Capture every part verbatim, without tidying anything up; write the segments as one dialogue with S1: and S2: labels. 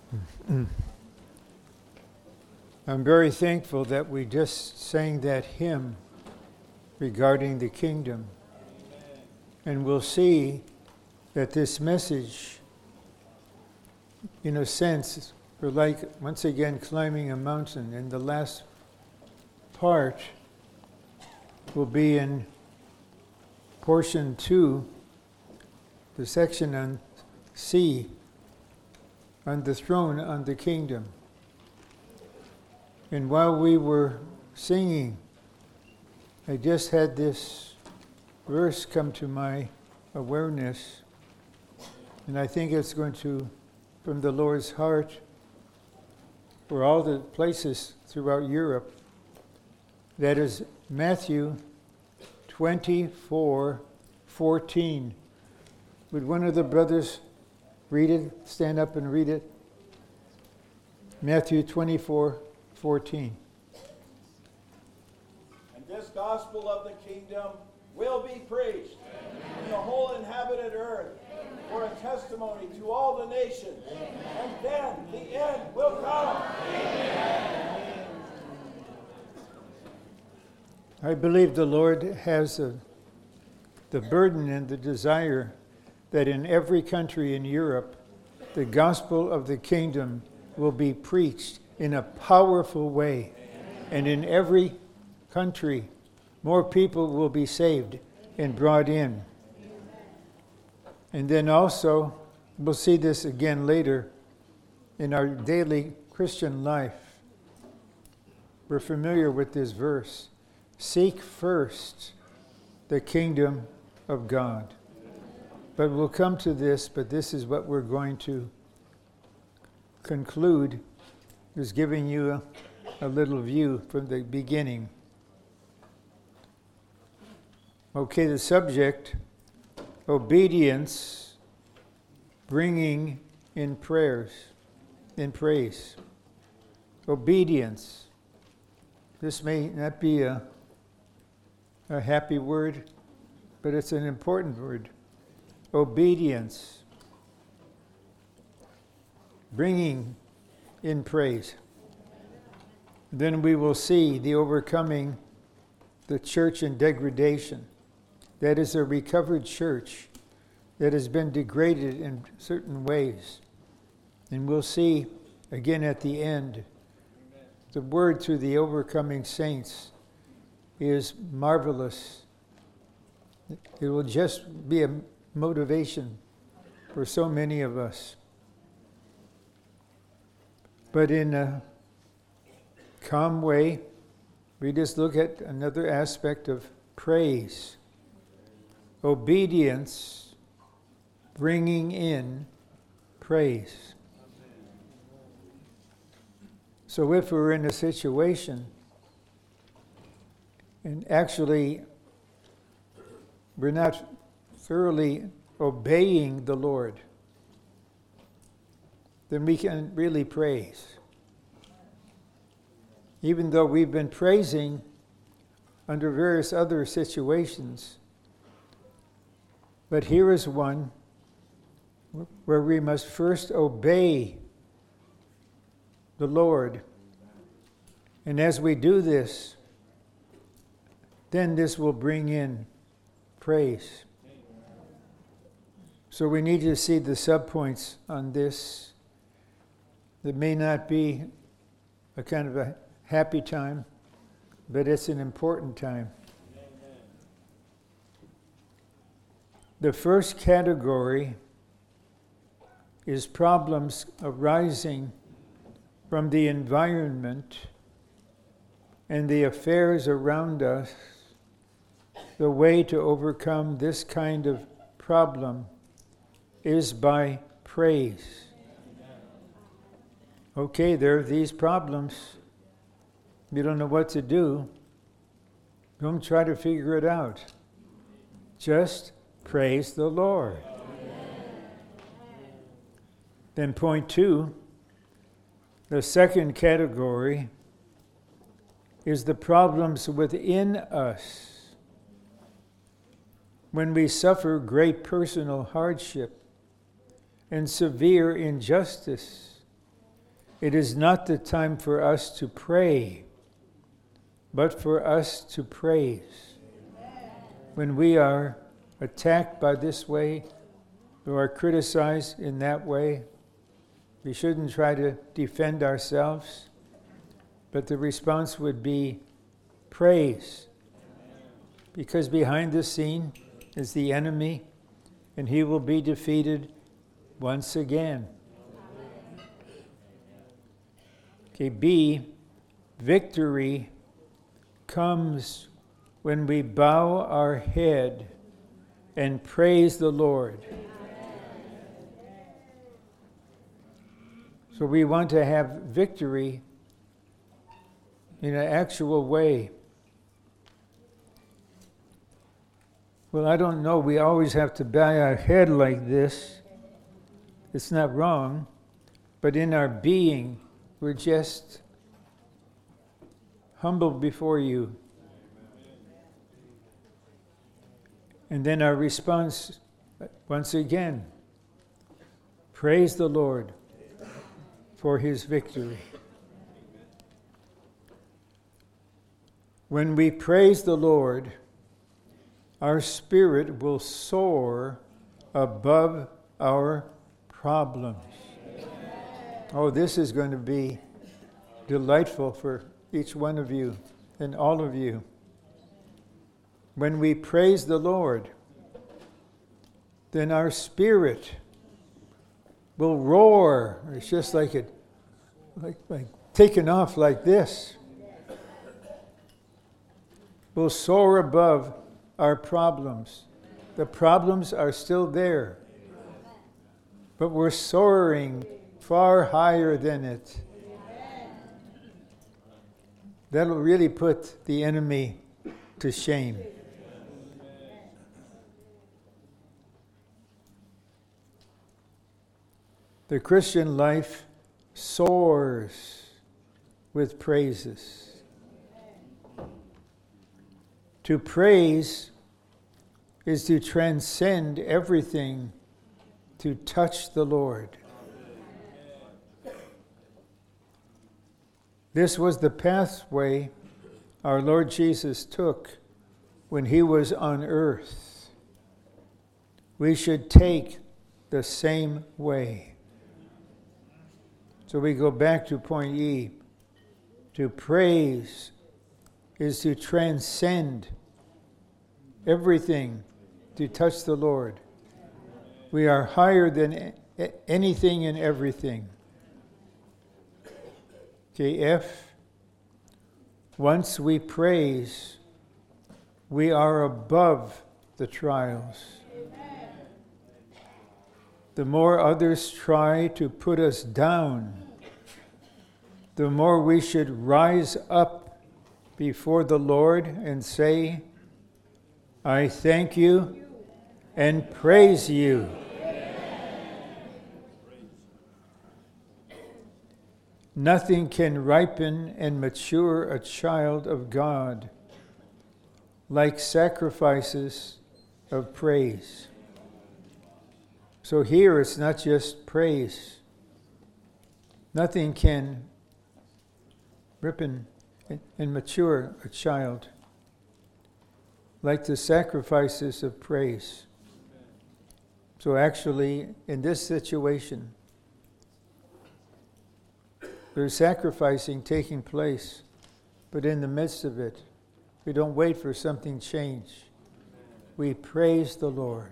S1: I'm very thankful that we just sang that hymn regarding the kingdom. And we'll see that this message, in a sense, we're like, once again, climbing a mountain. And the last part will be in portion two, the section on C, on the throne, on the kingdom. And while we were singing, I just had this verse come to my awareness, and I think it's going to, from the Lord's heart, for all the places throughout Europe. That is Matthew twenty-four fourteen. Would one of the brothers read it? Stand up and read it. Matthew twenty-four fourteen.
S2: And this gospel of the kingdom will be preached in the whole inhabited earth for a testimony to all the nations. And then the end will come.
S1: I believe the Lord has a, the burden and the desire that in every country in Europe, the gospel of the kingdom will be preached in a powerful way. And in every country, more people will be saved and brought in. And then also, we'll see this again later in our daily Christian life. We're familiar with this verse. Seek first the kingdom of God. But we'll come to this, but this is what we're going to conclude, is giving you a, a little view from the beginning. Okay, the subject, obedience, bringing in prayers, in praise. Obedience. This may not be a, a happy word, but it's an important word. Obedience. Bringing in praise. Then we will see the overcoming the church in degradation. That is a recovered church that has been degraded in certain ways. And we'll see again at the end, the word to the overcoming saints is marvelous. It will just be a motivation for so many of us. But in a calm way, we just look at another aspect of praise. Obedience, bringing in praise. So if we're in a situation, and actually we're not thoroughly obeying the Lord, then we can really praise. Even though we've been praising under various other situations, but here is one where we must first obey the Lord. And as we do this, then this will bring in praise. So we need to see the subpoints on this. It may not be a kind of a happy time, but it's an important time. The first category is problems arising from the environment and the affairs around us. The way to overcome this kind of problem is by praise. Okay, there are these problems. You don't know what to do. Don't try to figure it out. Just praise the Lord. Amen. Then point two, the second category is the problems within us. When we suffer great personal hardship and severe injustice, it is not the time for us to pray, but for us to praise. When we are attacked by this way, or are criticized in that way, we shouldn't try to defend ourselves, but the response would be praise. Because behind the scene is the enemy, and he will be defeated once again. Okay, B, victory comes when we bow our head and praise the Lord. So we want to have victory in an actual way. Well, I don't know. We always have to bow our head like this. It's not wrong. But in our being, we're just humble before you. And then our response, once again, praise the Lord for his victory. When we praise the Lord, our spirit will soar above our problems. Oh, this is going to be delightful for each one of you and all of you. When we praise the Lord, then our spirit will roar. It's just like it, like, like taking off like this. We'll soar above our problems. The problems are still there, but we're soaring far higher than it. That'll really put the enemy to shame. The Christian life soars with praises. To praise is to transcend everything, to touch the Lord. This was the pathway our Lord Jesus took when he was on earth. We should take the same way. So we go back to point E. To praise is to transcend everything, to touch the Lord. We are higher than anything and everything. Okay, F. Once we praise, we are above the trials. The more others try to put us down, the more we should rise up before the Lord and say, I thank you and praise you. Nothing can ripen and mature a child of God like sacrifices of praise. So here it's not just praise. Nothing can ripen and mature a child like the sacrifices of praise. So actually, in this situation, there's sacrificing taking place, but in the midst of it, we don't wait for something to change. We praise the Lord.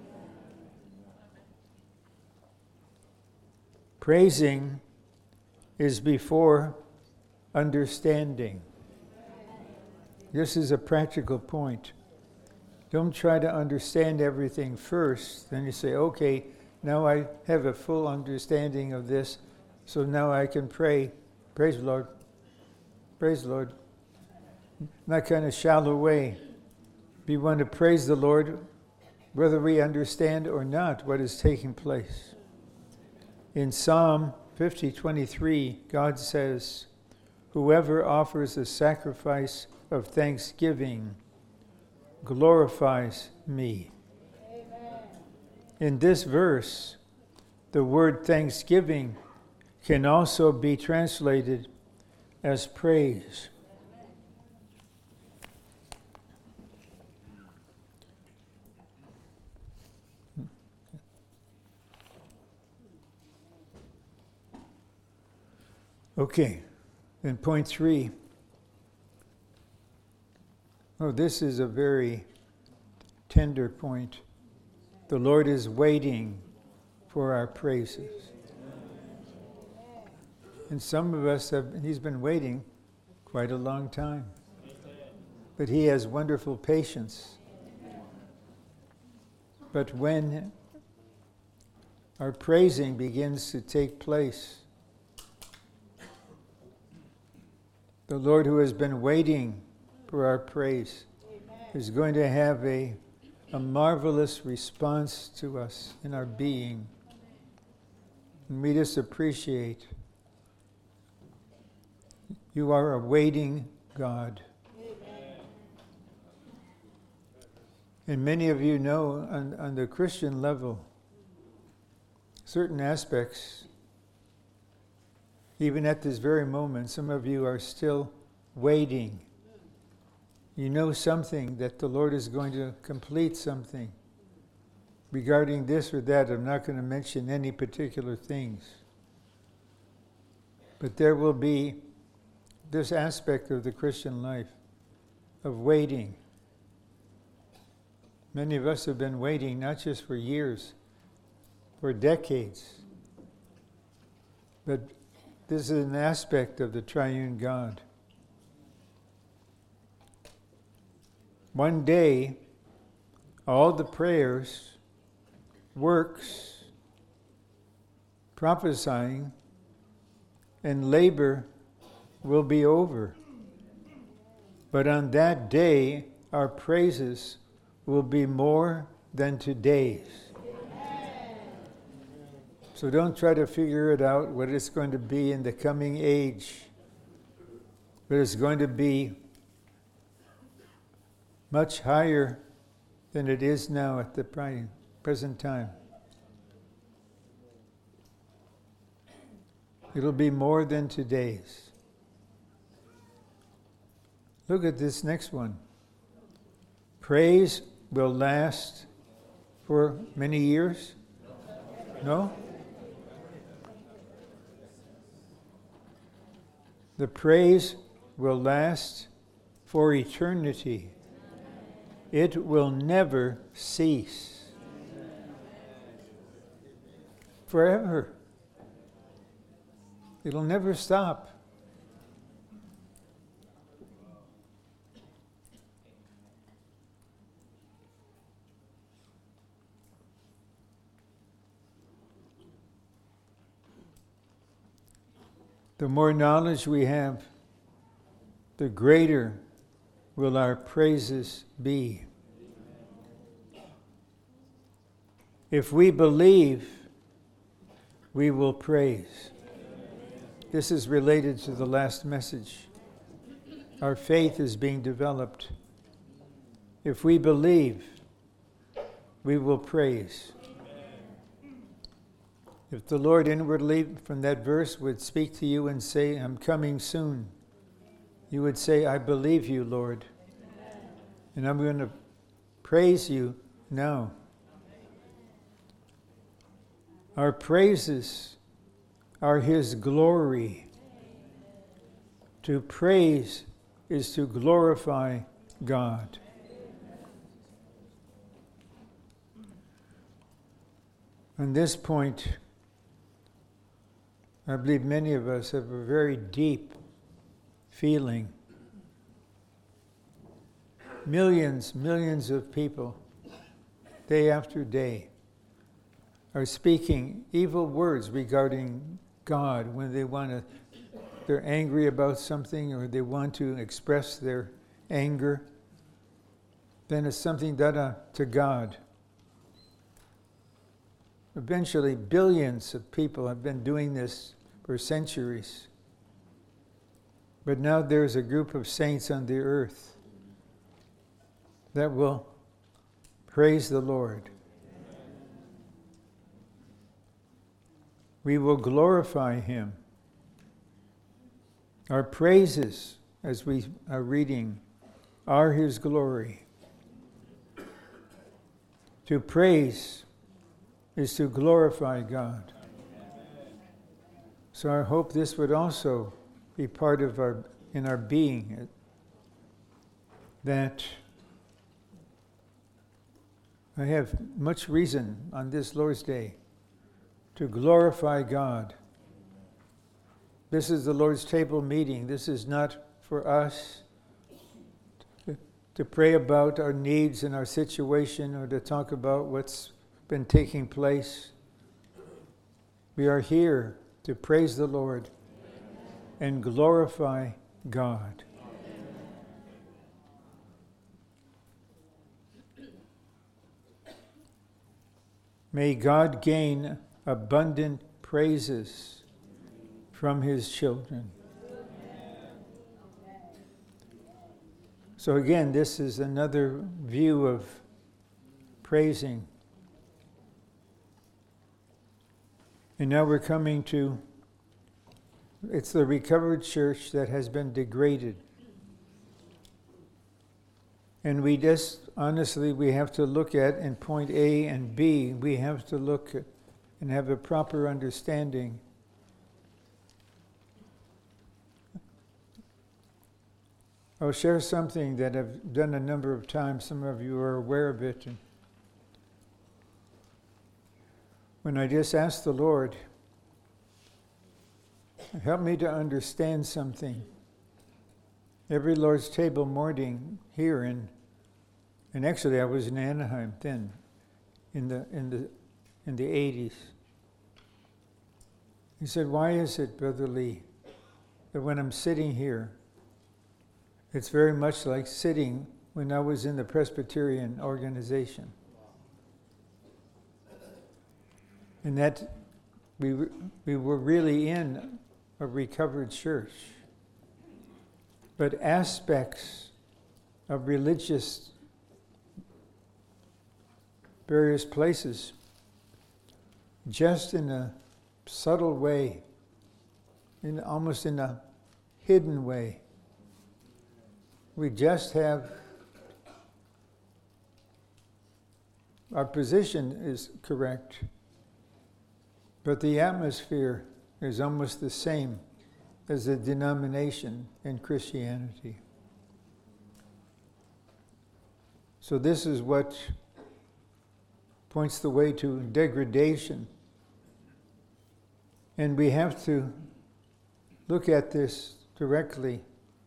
S1: Praising is before understanding. This is a practical point. Don't try to understand everything first. Then you say, okay, now I have a full understanding of this, so now I can pray. Praise the Lord. Praise the Lord. In that kind of shallow way. We want to praise the Lord whether we understand or not what is taking place. In Psalm fifty twenty-three, God says, whoever offers a sacrifice of thanksgiving glorifies me. Amen. In this verse, the word thanksgiving can also be translated as praise. Okay, then point three. Oh, this is a very tender point. The Lord is waiting for our praises. And some of us have, he's been waiting quite a long time. But he has wonderful patience. But when our praising begins to take place, the Lord who has been waiting for our praise Amen. Is going to have a, a marvelous response to us in our being. And we just appreciate you are a waiting God. Amen. And many of you know on, on the Christian level, certain aspects, even at this very moment, some of you are still waiting. You know something, that the Lord is going to complete something regarding this or that. I'm not going to mention any particular things. But there will be this aspect of the Christian life of waiting. Many of us have been waiting not just for years, for decades. But this is an aspect of the triune God. One day, all the prayers, works, prophesying, and labor will be over. But on that day, our praises will be more than today's. So don't try to figure it out what it's going to be in the coming age. But it's going to be much higher than it is now at the present time. It'll be more than today's. Look at this next one. Praise will last for many years? No? The praise will last for eternity. It will never cease. Forever. It'll never stop. The more knowledge we have, the greater will our praises be. If we believe, we will praise. This is related to the last message. Our faith is being developed. If we believe, we will praise. If the Lord inwardly, from that verse, would speak to you and say, I'm coming soon, you would say, I believe you, Lord. And I'm going to praise you now. Our praises are His glory. To praise is to glorify God. On this point, I believe many of us have a very deep feeling. Millions, millions of people, day after day, are speaking evil words regarding God when they want to, they're angry about something or they want to express their anger. Then it's something done to God. Eventually, billions of people have been doing this for centuries. But now there's a group of saints on the earth that will praise the Lord. we will glorify him. Our praises, as we are reading, are his glory. To praise is to glorify God. So I hope this would also be part of our, in our being, that I have much reason on this Lord's Day to glorify God. This is the Lord's table meeting. This is not for us to, to pray about our needs and our situation or to talk about what's been taking place. We are here to praise the Lord and glorify God. May God gain abundant praises from his children. So again, this is another view of praising. And now we're coming to, it's the recovered church that has been degraded. And we just, honestly, we have to look at, in point A and B, we have to look at and have a proper understanding. I'll share something that I've done a number of times. Some of you are aware of it. And when I just asked the Lord, help me to understand something. Every Lord's Table morning here in, and actually I was in Anaheim then, in the in the in the eighties. He said, "Why is it, Brother Lee, that when I'm sitting here, it's very much like sitting when I was in the Presbyterian organization?" And that we we were really in a recovered church. But aspects of religious various places, just in a subtle way, in almost in a hidden way, we just have, our position is correct, but the atmosphere is almost the same as a denomination in Christianity. So this is what points the way to degradation. And we have to look at this directly,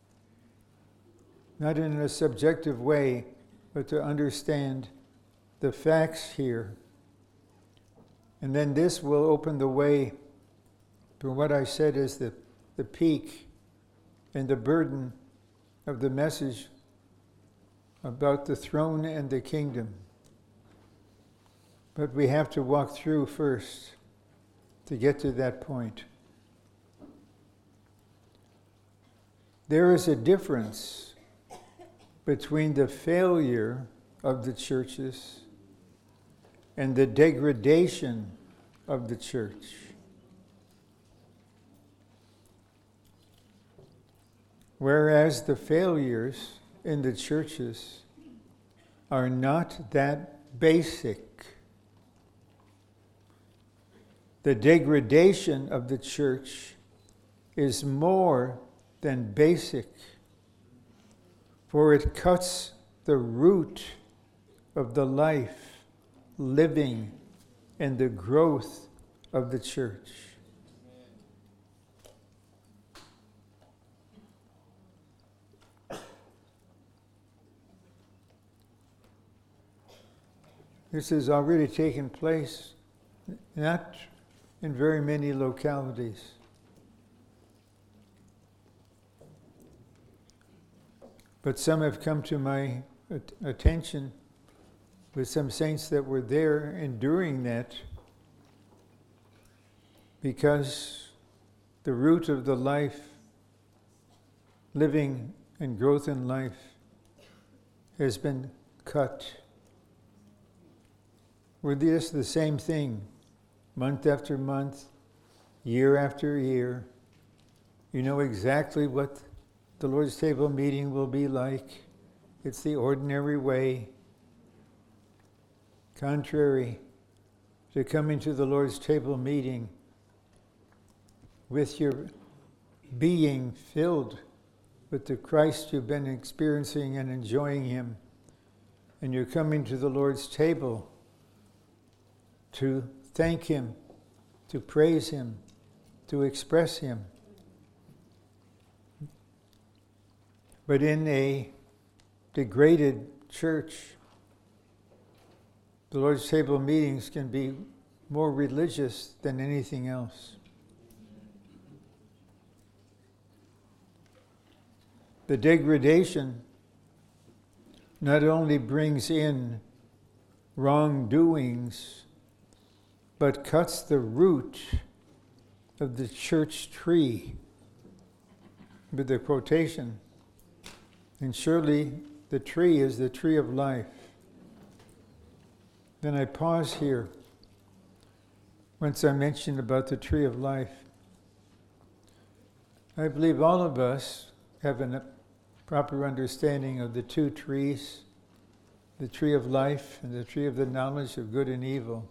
S1: not in a subjective way, but to understand the facts here. And then this will open the way for what I said is the the peak and the burden of the message about the throne and the kingdom. But we have to walk through first to get to that point. There is a difference between the failure of the churches and the degradation of the church. Whereas the failures in the churches are not that basic. The degradation of the church is more than basic, for it cuts the root of the life, living, and the growth of the church. This has already taken place, not in very many localities. But some have come to my attention with some saints that were there enduring that, because the root of the life, living and growth in life, has been cut. We're just the same thing, month after month, year after year. You know exactly what the Lord's table meeting will be like. It's the ordinary way. Contrary to coming to the Lord's table meeting with your being filled with the Christ you've been experiencing and enjoying Him, and you're coming to the Lord's table to thank Him, to praise Him, to express Him. But in a degraded church, the Lord's table meetings can be more religious than anything else. The degradation not only brings in wrongdoings, but cuts the root of the church tree with the quotation. And surely the tree is the tree of life. Then I pause here. Once I mentioned about the tree of life, I believe all of us have a proper understanding of the two trees, the tree of life and the tree of the knowledge of good and evil.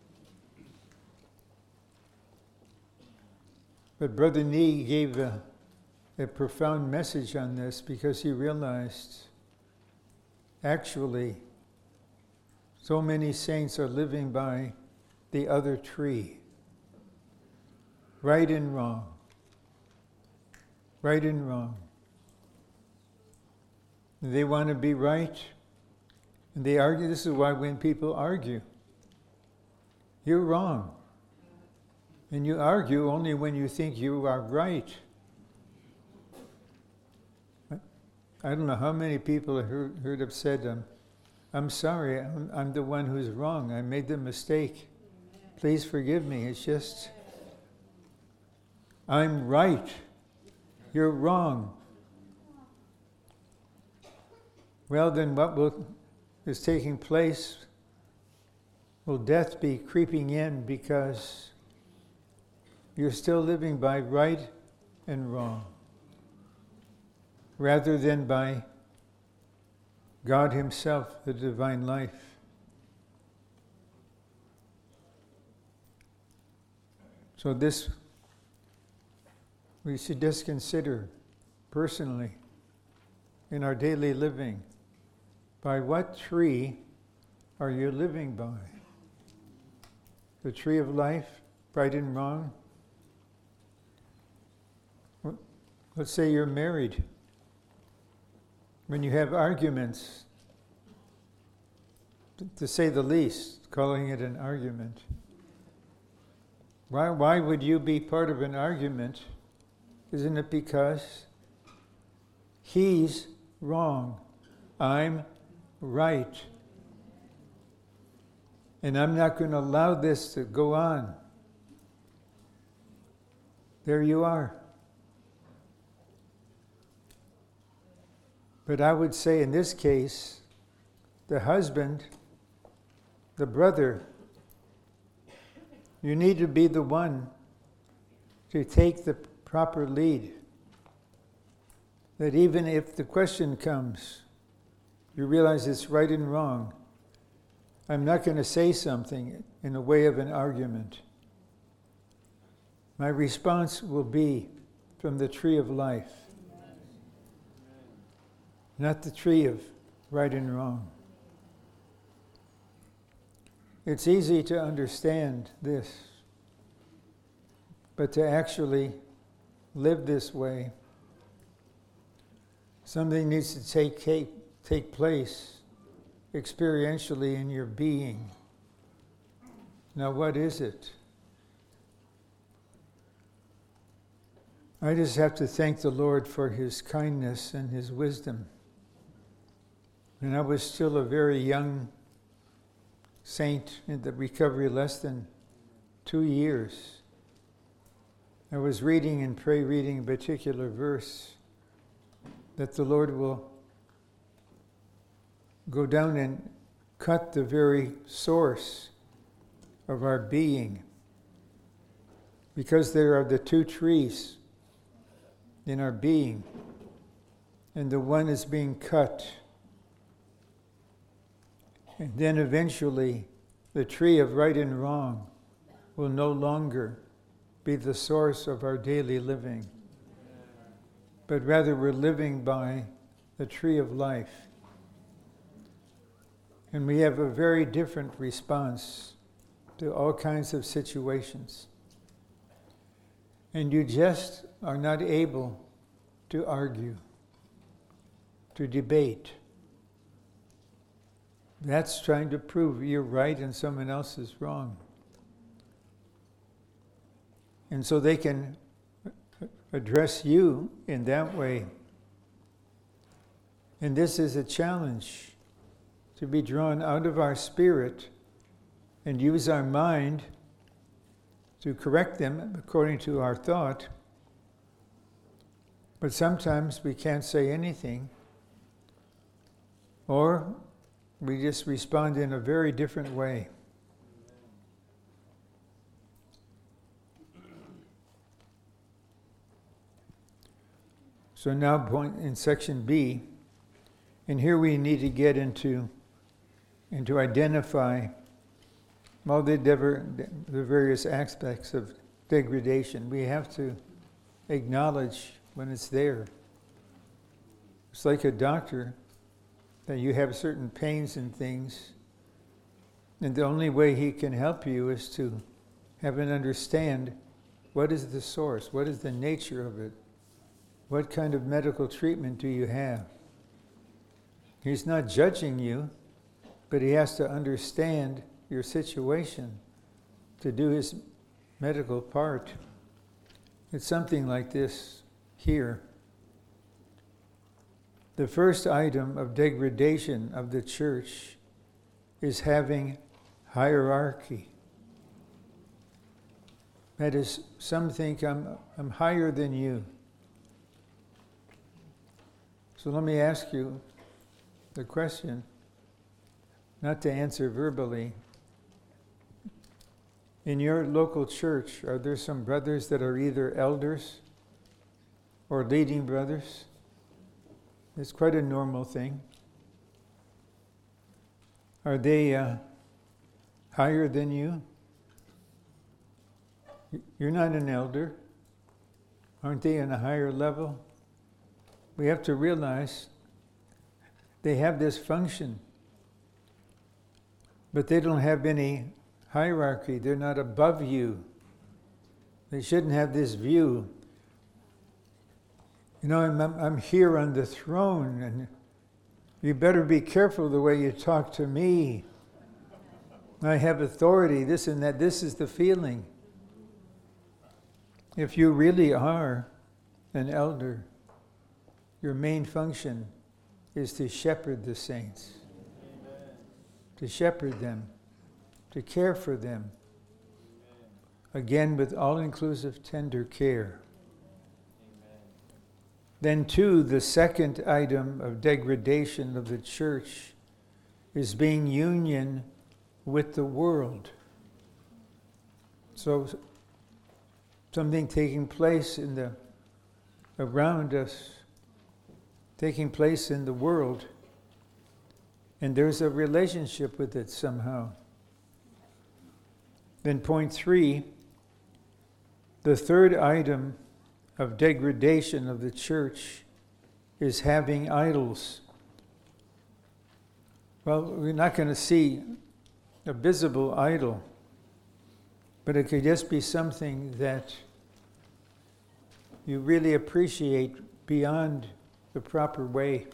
S1: But Brother Nee gave a, a profound message on this because he realized actually so many saints are living by the other tree. Right and wrong. Right and wrong. They want to be right, and they argue. This is why when people argue, you're wrong. And you argue only when you think you are right. I don't know how many people have heard, heard have said, um, I'm sorry, I'm, I'm the one who's wrong. I made the mistake. Please forgive me. It's just, I'm right. You're wrong. Well, then what will, is taking place? Will death be creeping in because you're still living by right and wrong, rather than by God Himself, the divine life. So this we should just consider personally in our daily living. By what tree are you living by? The tree of life, right and wrong? Let's say you're married. When you have arguments, to say the least, calling it an argument. Why, why would you be part of an argument? Isn't it because he's wrong, I'm right, and I'm not going to allow this to go on? There you are. But I would say in this case, the husband, the brother, you need to be the one to take the proper lead. That even if the question comes, you realize it's right and wrong. I'm not going to say something in the way of an argument. My response will be from the tree of life. Not the tree of right and wrong. It's easy to understand this, but to actually live this way, something needs to take, take, take place experientially in your being. Now, what is it? I just have to thank the Lord for His kindness and His wisdom. And I was still a very young saint in the recovery, less than two years. I was reading and pray reading a particular verse that the Lord will go down and cut the very source of our being because there are the two trees in our being, and the one is being cut. And then eventually, the tree of right and wrong will no longer be the source of our daily living, but rather we're living by the tree of life. And we have a very different response to all kinds of situations. And you just are not able to argue, to debate. That's trying to prove you're right and someone else is wrong. And so they can address you in that way. And this is a challenge, to be drawn out of our spirit and use our mind to correct them according to our thought. But sometimes we can't say anything, or we just respond in a very different way. So now point in section B, and here we need to get into and to identify all the, diver, the various aspects of degradation. We have to acknowledge when it's there. It's like a doctor, that you have certain pains and things, and the only way he can help you is to have an understand what is the source, what is the nature of it, what kind of medical treatment do you have. He's not judging you, but he has to understand your situation to do his medical part. It's something like this here. The first item of degradation of the church is having hierarchy. That is, some think I'm, I'm higher than you. So let me ask you the question, not to answer verbally. In your local church, are there some brothers that are either elders or leading brothers? It's quite a normal thing. Are they uh, higher than you? You're not an elder. Aren't they on a higher level? We have to realize they have this function, but they don't have any hierarchy. They're not above you. They shouldn't have this view. You know, I'm, I'm here on the throne, and you better be careful the way you talk to me. I have authority, this and that. This is the feeling. If you really are an elder, your main function is to shepherd the saints, Amen. To shepherd them, to care for them, Amen. Again with all-inclusive tender care. Amen. Then two, the second item of degradation of the church is being union with the world. So something taking place in the around us, taking place in the world, and there's a relationship with it somehow. Then point three, the third item of degradation of the church is having idols. Well, we're not going to see a visible idol, but it could just be something that you really appreciate beyond the proper way.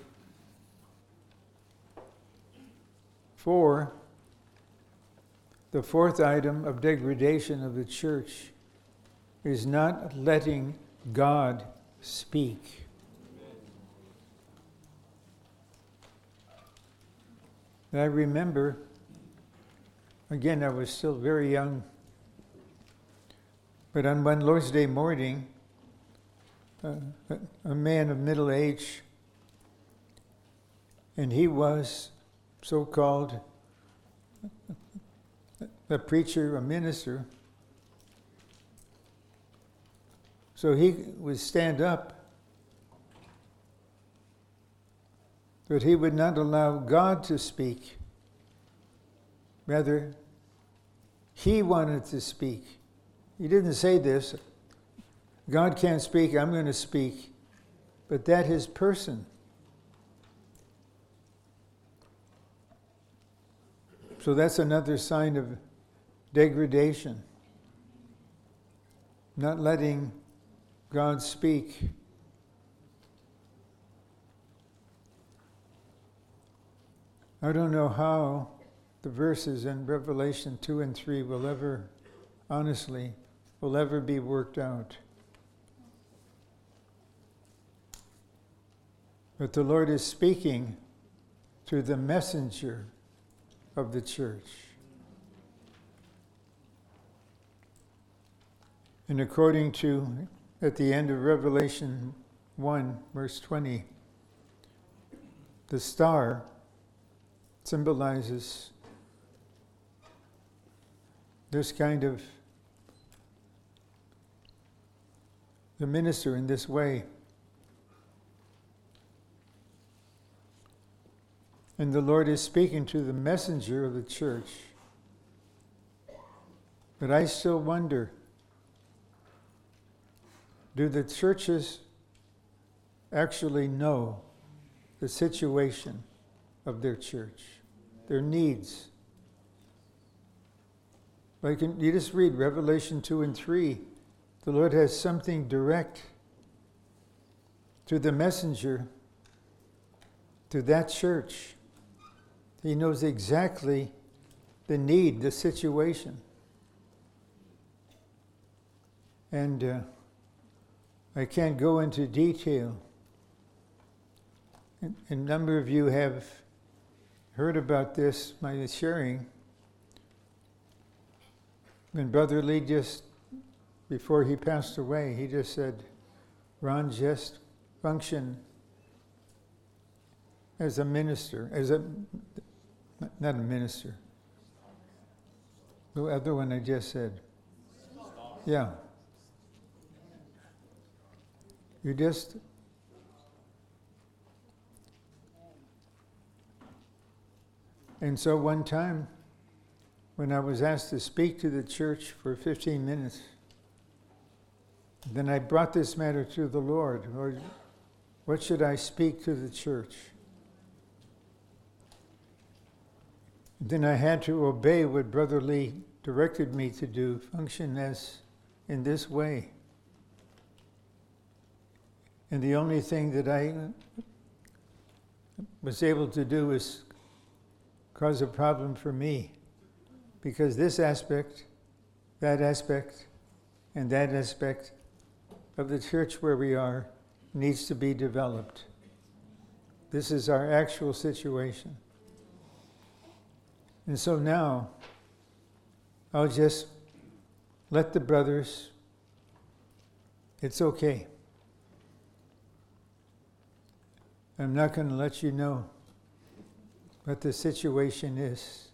S1: Four, the fourth item of degradation of the church is not letting God speak. I remember, again, I was still very young, but on one Lord's Day morning, uh, a, a man of middle age, and he was so-called a preacher, a minister, So he would stand up, but he would not allow God to speak. Rather, he wanted to speak. He didn't say this, God can't speak, I'm going to speak, but that his person. So that's another sign of degradation. Not letting God speak. I don't know how the verses in Revelation two and three will ever, honestly, will ever be worked out. But the Lord is speaking through the messenger of the church. And according to, at the end of Revelation one, verse twenty, the star symbolizes this kind of the minister in this way. And the Lord is speaking to the messenger of the church. But I still wonder, do the churches actually know the situation of their church, their needs? Like in, you just read Revelation two and three, the Lord has something direct to the messenger, to that church. He knows exactly the need, the situation. And uh, I can't go into detail. And a number of you have heard about this, my sharing. When Brother Lee just, before he passed away, he just said, Ron, just function as a minister, as a, not a minister. The other one I just said. Yeah. You just and so one time when I was asked to speak to the church for fifteen minutes, then I brought this matter to the Lord. Lord, what should I speak to the church? Then I had to obey what Brother Lee directed me to do, function as in this way. And the only thing that I was able to do is cause a problem for me, because this aspect, that aspect, and that aspect of the church where we are needs to be developed. This is our actual situation. And so now, I'll just let the brothers, it's okay. I'm not going to let you know what the situation is,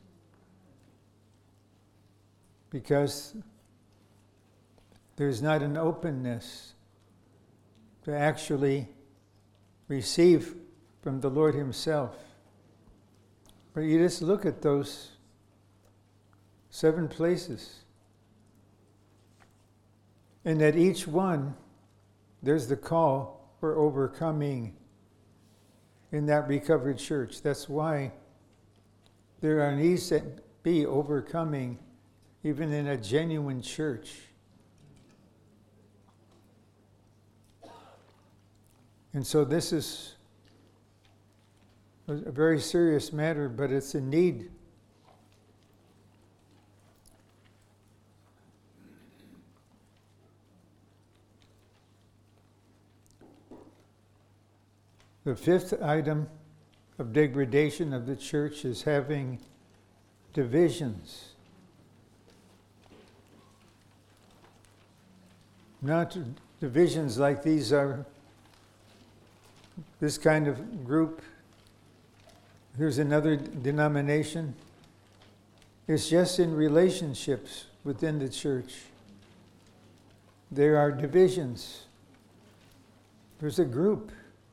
S1: because there's not an openness to actually receive from the Lord Himself. But you just look at those seven places, and at each one, there's the call for overcoming in that recovered church. That's why there needs to be overcoming even in a genuine church. And so this is a very serious matter, but it's a need. The fifth item of degradation of the church is having divisions. Not divisions like these are, this kind of group. Here's another denomination. It's just in relationships within the church. there are divisions. There's a group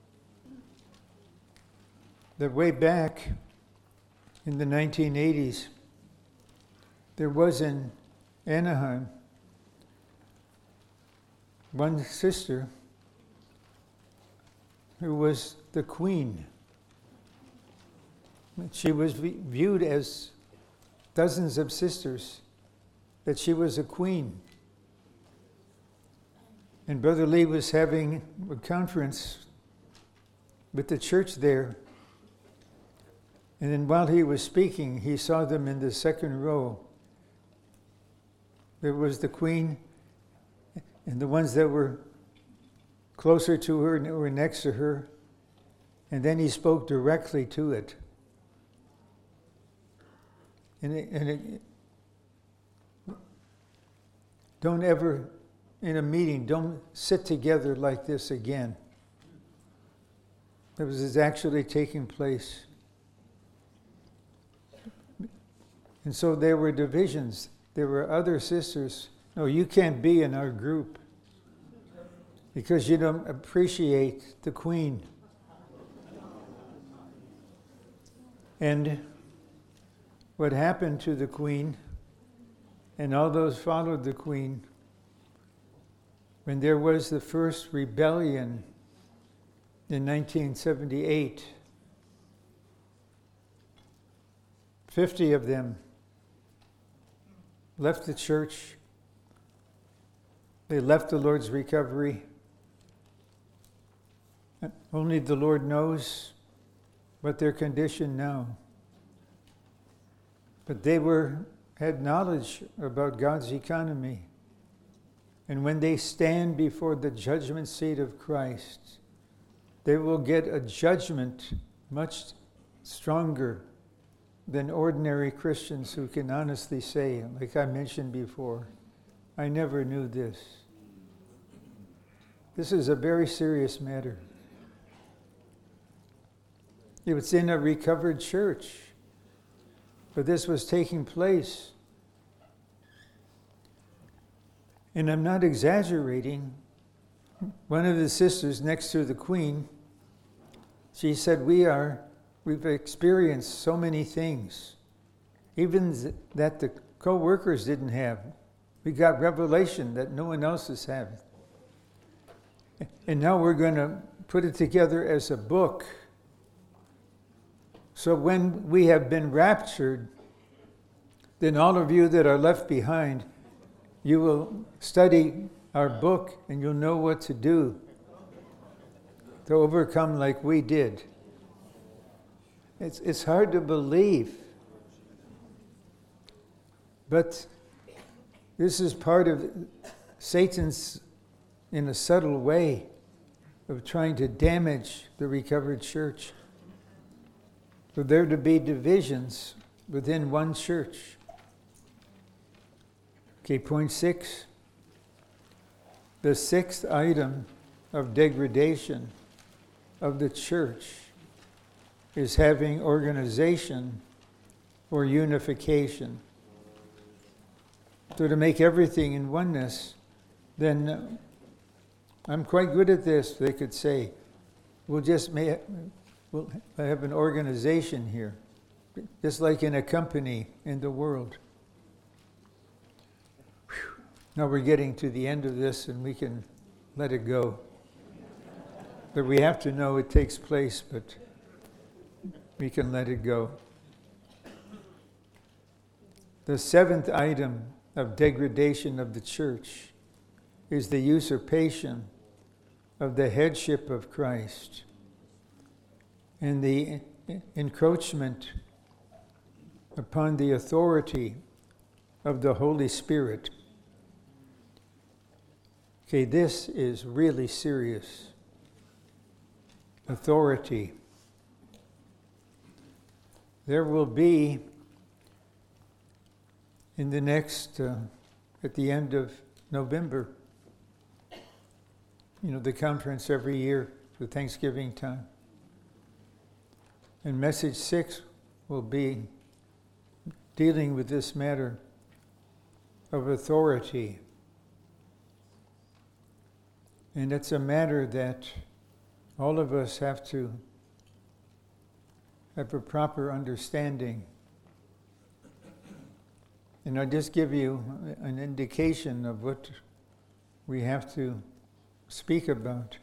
S1: that way back in the nineteen eighties, there was in Anaheim one sister who was the queen. She was viewed as dozens of sisters, that she was a queen. And Brother Lee was having a conference with the church there. And then while he was speaking, he saw them in the second row. There was the queen, and the ones that were closer to her and were next to her. And then he spoke directly to it. And, it, and it, don't ever, in a meeting, don't sit together like this again. That was actually taking place. And so there were divisions. There were other sisters. No, you can't be in our group because you don't appreciate the queen. And what happened to the queen and all those followed the queen when there was the first rebellion in nineteen seventy-eight, fifty of them left the church. They left the Lord's recovery. Only the Lord knows what their condition now. But they were had knowledge about God's economy. And when they stand before the judgment seat of Christ, they will get a judgment much stronger than ordinary Christians who can honestly say, like I mentioned before, I never knew this. This is a very serious matter. It was in a recovered church, but this was taking place. And I'm not exaggerating. One of the sisters next to the queen, she said, we are, we've experienced so many things, even that the co-workers didn't have. We got revelation that no one else is having. And now we're going to put it together as a book. So when we have been raptured, then all of you that are left behind, you will study our book and you'll know what to do to overcome like we did. It's, it's hard to believe. But this is part of Satan's, in a subtle way, of trying to damage the recovered church. For there to be divisions within one church. Okay, point six. The sixth item of degradation of the church is having organization or unification. So to make everything in oneness, then uh, I'm quite good at this, they could say. We'll just may, we'll have an organization here, just like in a company in the world. Whew. Now we're getting to the end of this and we can let it go. But we have to know it takes place, but we can let it go. The seventh item of degradation of the church is the usurpation of the headship of Christ and the encroachment upon the authority of the Holy Spirit. Okay, this is really serious. Authority. There will be, in the next, uh, at the end of November, you know, the conference every year for Thanksgiving time. And message six will be dealing with this matter of authority. And it's a matter that all of us have to have a proper understanding. And I'll just give you an indication of what we have to speak about.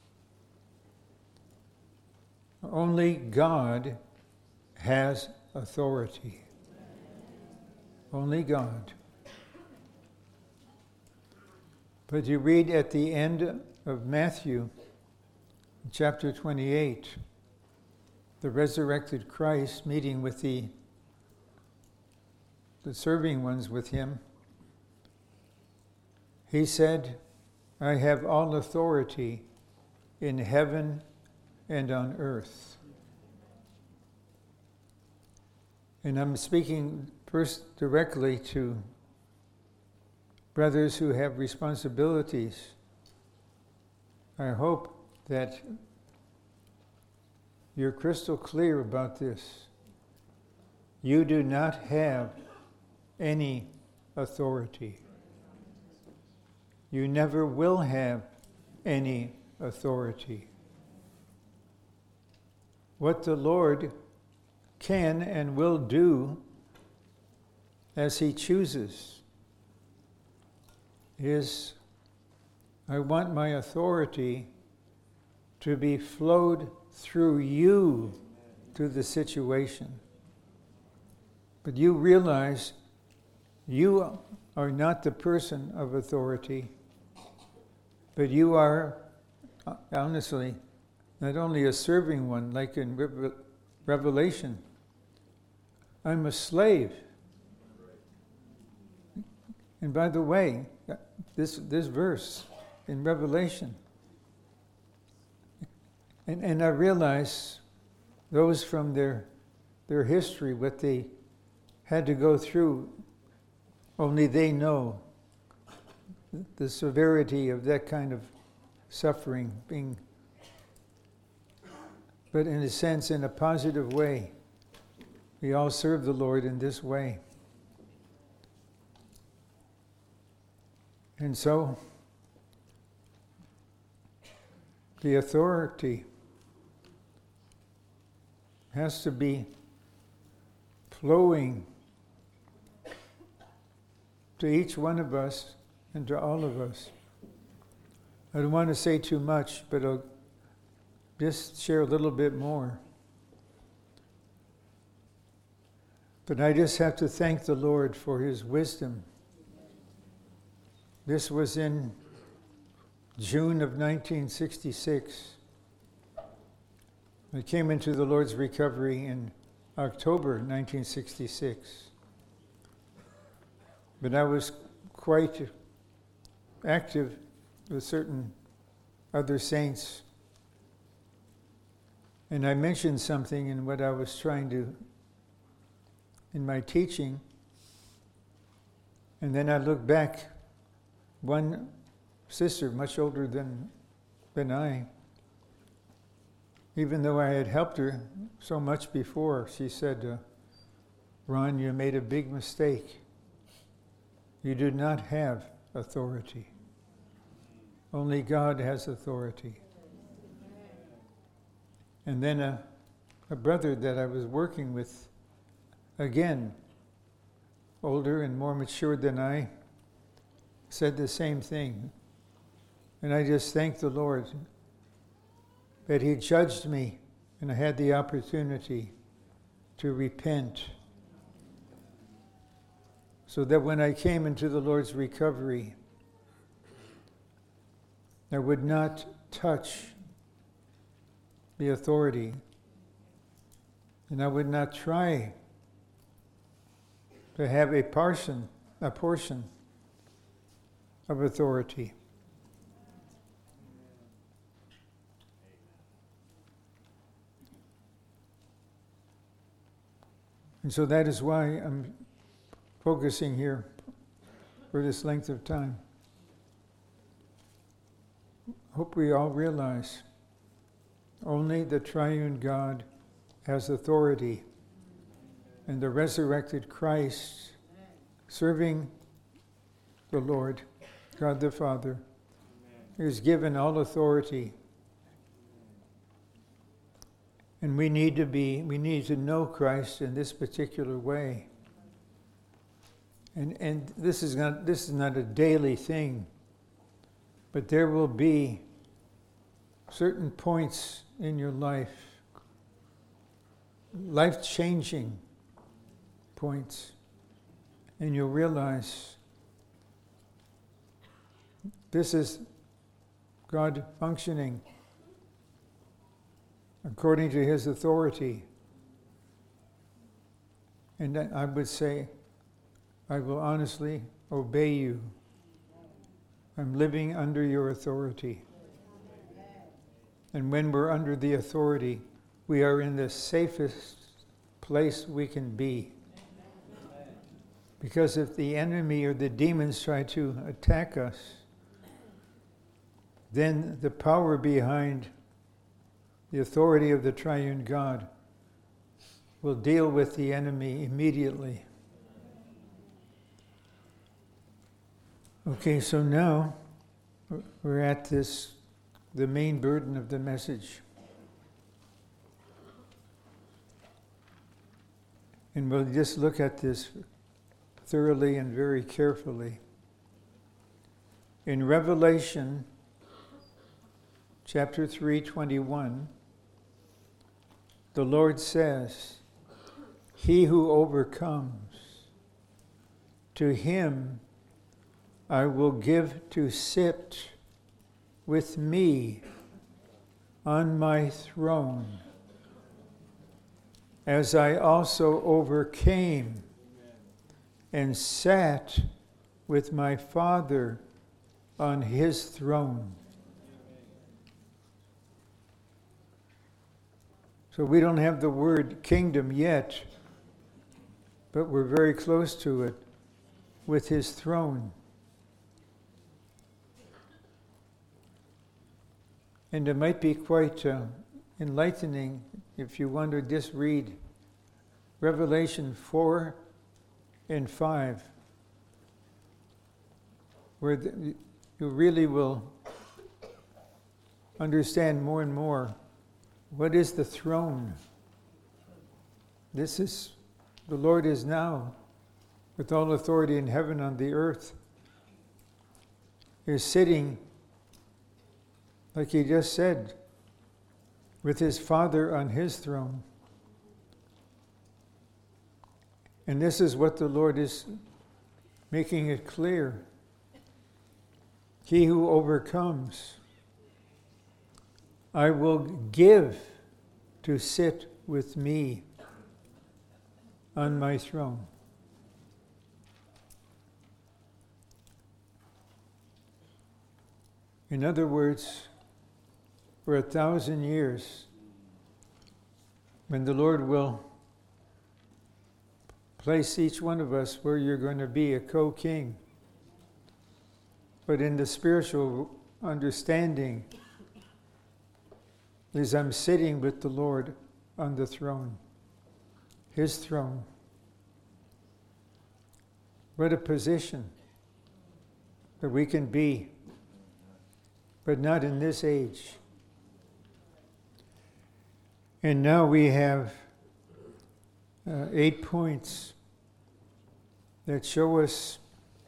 S1: Only God has authority. Only God. But you read at the end of Matthew, chapter twenty-eight, the resurrected Christ meeting with the, the serving ones with him. He said, I have all authority in heaven and on earth. And I'm speaking first directly to brothers who have responsibilities. I hope that you're crystal clear about this. You do not have any authority. You never will have any authority. What the Lord can and will do as He chooses is, I want my authority to be flowed through you to the situation. But you realize you are not the person of authority, but you are, honestly, not only a serving one, like in Re- Revelation. I'm a slave. And by the way, this this verse in Revelation, and, and I realize those from their their history, what they had to go through, only they know the severity of that kind of suffering being, but in a sense, in a positive way. We all serve the Lord in this way. And so, the authority has to be flowing to each one of us and to all of us. I don't want to say too much, but I'll just share a little bit more. But I just have to thank the Lord for His wisdom. This was in June of nineteen sixty-six. I came into the Lord's recovery in October nineteen sixty-six. But I was quite active with certain other saints. And I mentioned something in what I was trying to, in my teaching. And then I looked back, one sister, much older than, than I, even though I had helped her so much before, she said, uh, Ron, you made a big mistake. You do not have authority. Only God has authority. And then a, a brother that I was working with, again, older and more mature than I, said the same thing. And I just thank the Lord that He judged me and I had the opportunity to repent, so that when I came into the Lord's recovery, I would not touch the authority, and I would not try to have a portion, a portion of authority. And so that is why I'm focusing here for this length of time. Hope we all realize only the triune God has authority, and the resurrected Christ serving the Lord, God the Father, is given all authority. And we need to be, we need to know Christ in this particular way. And and this is not this is not a daily thing, but there will be certain points in your life, life-changing points, and you'll realize this is God functioning according to his authority. And I would say, I will honestly obey you. I'm living under your authority. And when we're under the authority, we are in the safest place we can be. Because if the enemy or the demons try to attack us, then the power behind the authority of the triune God will deal with the enemy immediately. Okay, so now we're at this, the main burden of the message. And we'll just look at this thoroughly and very carefully. In Revelation chapter three, twenty-one, the Lord says, "He who overcomes, to him I will give to sit with me on my throne, as I also overcame and sat with my Father on his throne." So we don't have the word kingdom yet, but we're very close to it with his throne. And it might be quite uh, enlightening if you want to just read Revelation four and five, where the, you really will understand more and more what is the throne. This is, the Lord is now, with all authority in heaven and on the earth, is sitting, like he just said, with his Father on his throne. And this is what the Lord is making it clear. He who overcomes, I will give to sit with me on my throne. In other words, for a thousand years, when the Lord will place each one of us where you're going to be a co-king, but in the spiritual understanding is I'm sitting with the Lord on the throne, his throne. What a position that we can be, but not in this age. And now we have uh, eight points that show us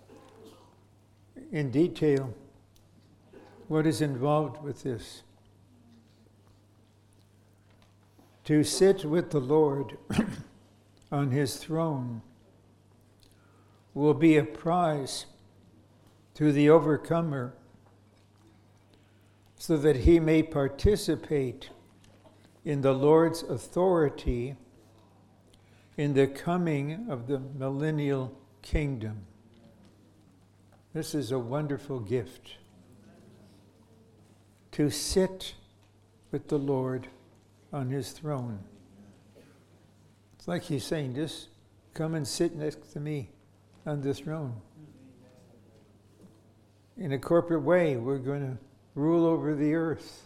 S1: in detail what is involved with this. To sit with the Lord on his throne will be a prize to the overcomer, so that he may participate in the Lord's authority in the coming of the millennial kingdom. This is a wonderful gift. To sit with the Lord on his throne. It's like he's saying, just come and sit next to me on the throne. In a corporate way, we're going to rule over the earth.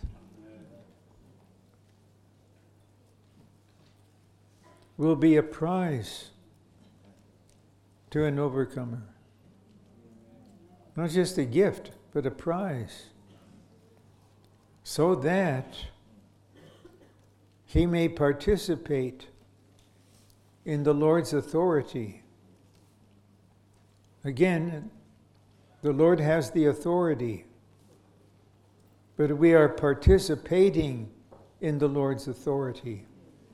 S1: Will be a prize to an overcomer. Not just a gift, but a prize. so that he may participate in the Lord's authority. Again, the Lord has the authority, but we are participating in the Lord's authority.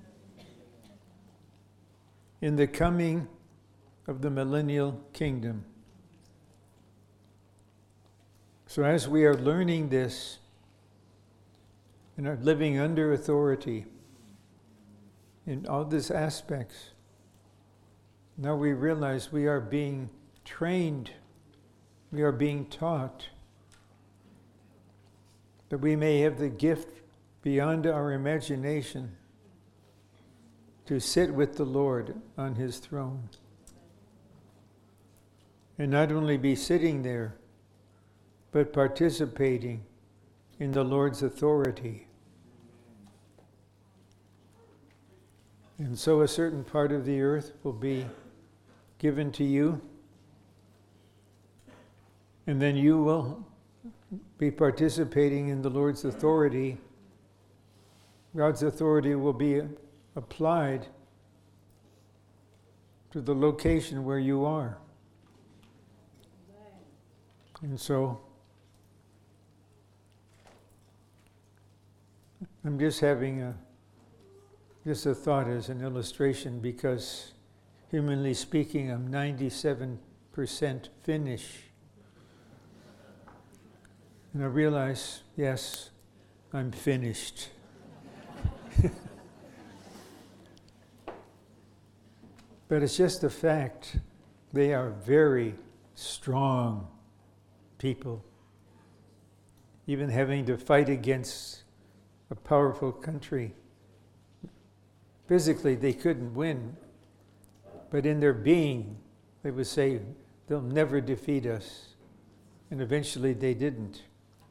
S1: In the coming of the millennial kingdom. So as we are learning this and are living under authority in all these aspects, now we realize we are being trained, we are being taught, that we may have the gift beyond our imagination to sit with the Lord on his throne. And not only be sitting there, but participating in the Lord's authority. And so a certain part of the earth will be given to you, and then you will be participating in the Lord's authority. God's authority will be applied to the location where you are. And so, I'm just having a just a thought as an illustration, because humanly speaking, I'm ninety-seven percent Finnish. And I realize, yes, I'm finished. But it's just a fact. They are very strong people, even having to fight against a powerful country. Physically, they couldn't win, but in their being, they would say, they'll never defeat us. And eventually they didn't.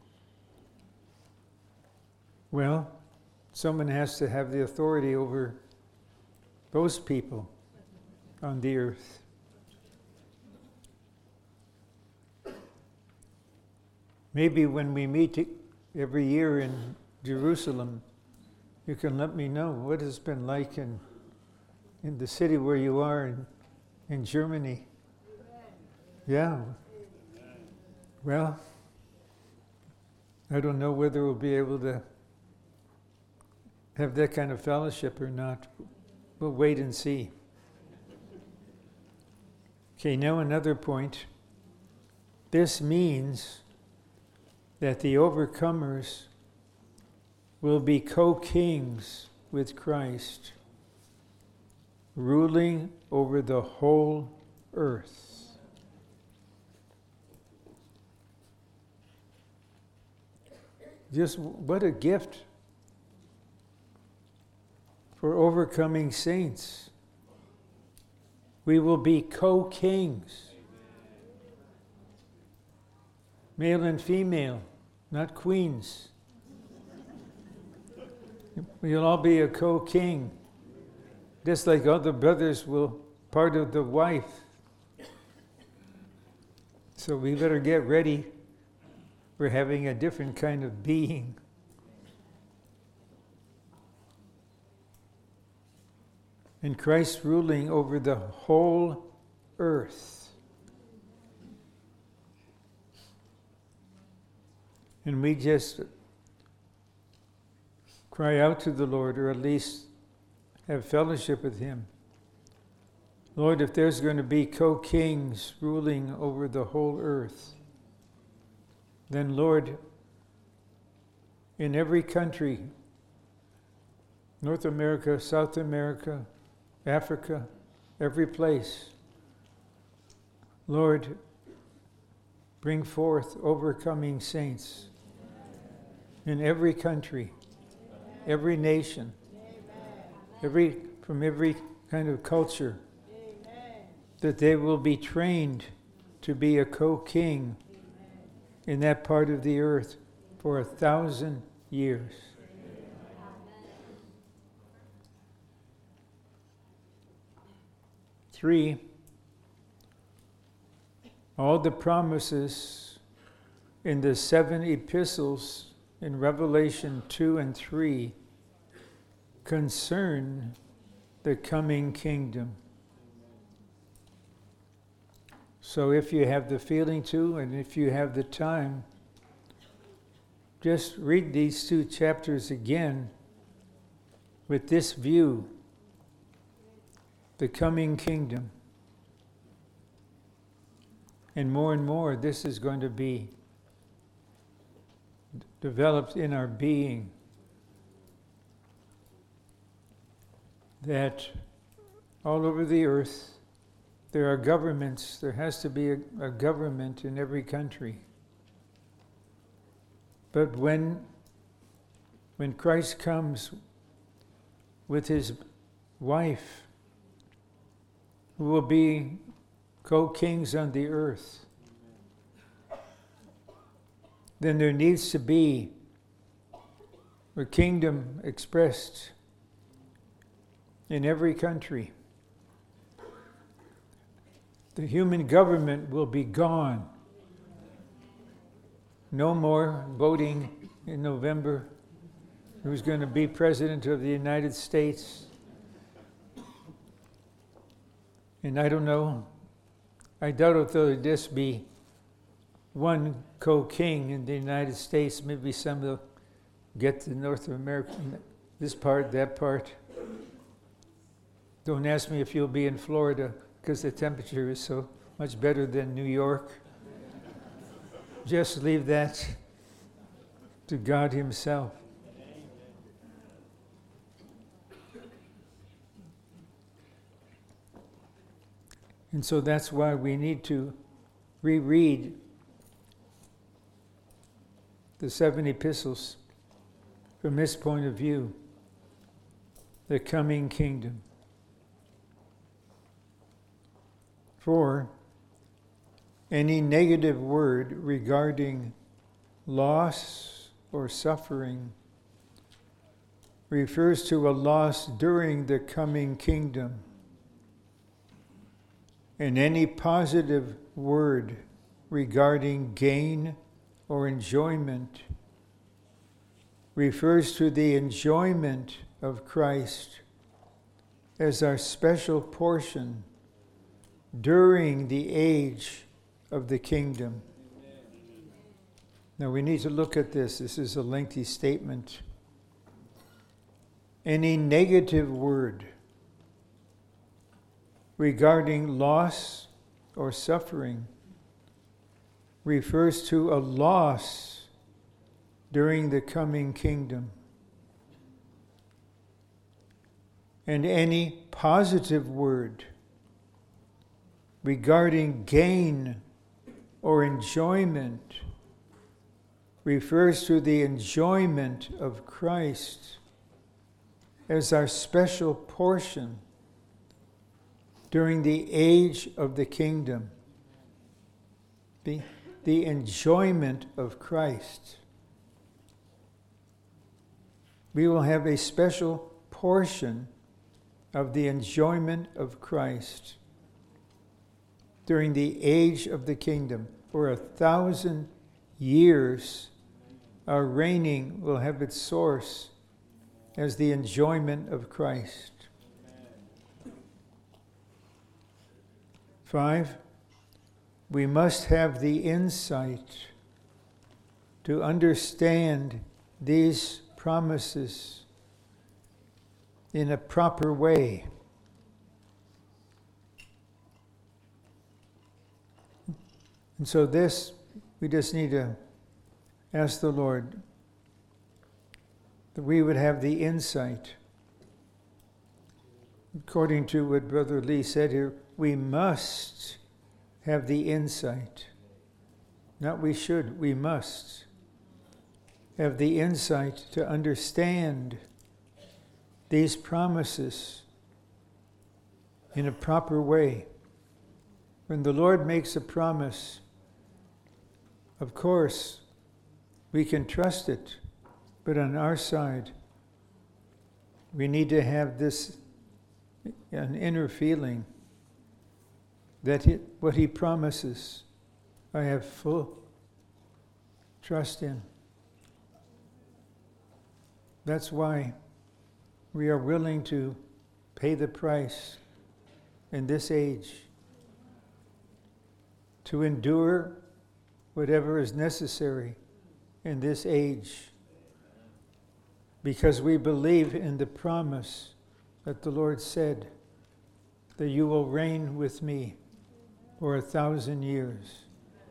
S1: Well, someone has to have the authority over those people on the earth. Maybe when we meet every year in Jerusalem, you can let me know what it's been like in in the city where you are in, in Germany. Yeah. Well, I don't know whether we'll be able to have that kind of fellowship or not. We'll wait and see. Okay, now another point. This means that the overcomers will be co-kings with Christ, ruling over the whole earth. Just what a gift for overcoming saints. We will be co-kings. Male and female, not queens. We'll all be a co-king. Just like other brothers will part of the wife. So we better get ready for having a different kind of being. And Christ ruling over the whole earth. And we just cry out to the Lord, or at least have fellowship with him. Lord, if there's going to be co-kings ruling over the whole earth, then Lord, in every country, North America, South America, Africa, every place, Lord, bring forth overcoming saints in every country, every nation, every from every kind of culture, that they will be trained to be a co-king in that part of the earth for a thousand years. Three, all the promises in the seven epistles in Revelation two and three concern the coming kingdom. So if you have the feeling to, and if you have the time, just read these two chapters again with this view, the coming kingdom. And more and more, this is going to be developed in our being. That all over the earth, there are governments, there has to be a, a government in every country. But when, when Christ comes with his wife, who will be co-kings on the earth, then there needs to be a kingdom expressed in every country. The human government will be gone. No more voting in November who's going to be president of the United States. And I don't know, I doubt if there'll just be one co-king in the United States. Maybe some will get to North America, this part, that part. Don't ask me if you'll be in Florida, because the temperature is so much better than New York. Just leave that to God himself. And so that's why we need to reread the seven epistles from this point of view, the coming kingdom. For any negative word regarding loss or suffering refers to a loss during the coming kingdom. And any positive word regarding gain or enjoyment refers to the enjoyment of Christ as our special portion during the age of the kingdom. Now we need to look at this. This is a lengthy statement. Any negative word regarding loss or suffering refers to a loss during the coming kingdom. And any positive word regarding gain or enjoyment refers to the enjoyment of Christ as our special portion during the age of the kingdom. The, the enjoyment of Christ. We will have a special portion of the enjoyment of Christ during the age of the kingdom. For a thousand years, our reigning will have its source as the enjoyment of Christ. Five, we must have the insight to understand these promises in a proper way. And so this, we just need to ask the Lord that we would have the insight. According to what Brother Lee said here, we must have the insight. Not we should, we must have the insight to understand these promises in a proper way. When the Lord makes a promise, of course, we can trust it, but on our side, we need to have this, an inner feeling that it, what he promises, I have full trust in. That's why we are willing to pay the price in this age, to endure whatever is necessary in this age, because we believe in the promise that the Lord said that you will reign with me for a thousand years.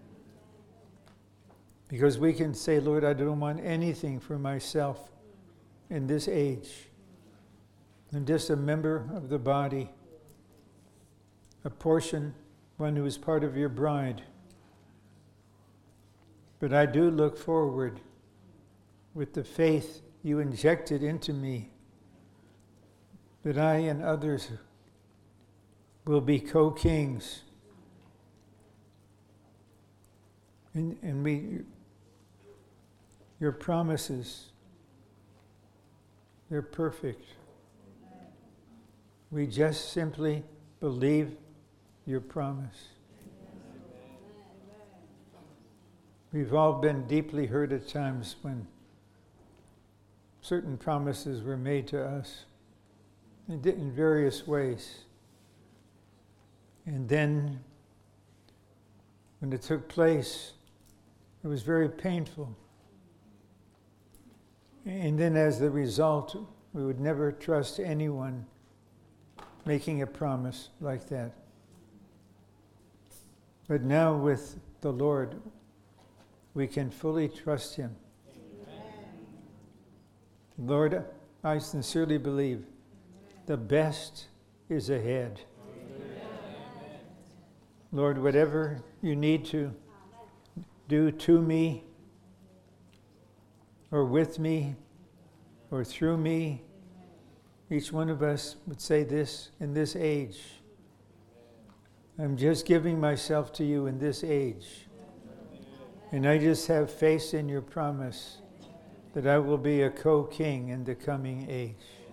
S1: Because we can say, Lord, I don't want anything for myself in this age. I'm just a member of the body, a portion, one who is part of your bride. But I do look forward with the faith you injected into me, that I and others will be co-kings. And, and we, your promises, they're perfect. We just simply believe your promise. We've all been deeply hurt at times when certain promises were made to us in various ways. And then when it took place, it was very painful. And then as the result, we would never trust anyone making a promise like that. But now with the Lord, we can fully trust him. Amen. Lord, I sincerely believe the best is ahead. Amen. Lord, whatever you need to do to me, or with me, or through me, each one of us would say this in this age. I'm just giving myself to you in this age. And I just have faith in your promise that I will be a co-king in the coming age.